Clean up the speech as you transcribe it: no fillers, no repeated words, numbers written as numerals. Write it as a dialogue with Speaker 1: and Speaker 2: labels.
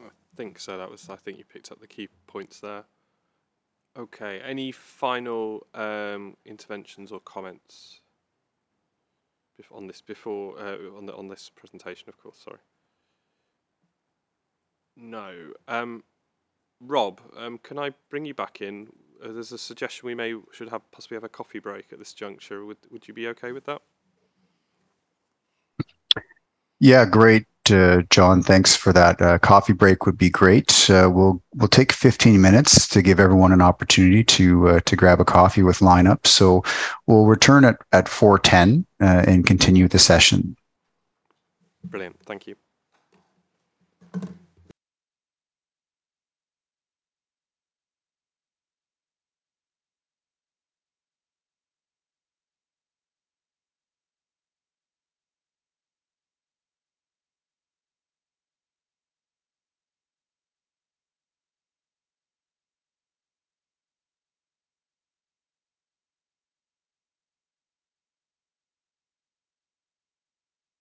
Speaker 1: think so. I think you picked up the key points there. Okay. Any final interventions or comments on this before on this presentation? Of course. Sorry. No. Rob, can I bring you back in? There's a suggestion we should possibly have a coffee break at this juncture. Would you be okay with that?
Speaker 2: Yeah, great, John. Thanks for that. Coffee break would be great. We'll take 15 minutes to give everyone an opportunity to grab a coffee with lineup. So we'll return at 4:10 and continue the session.
Speaker 1: Brilliant. Thank you.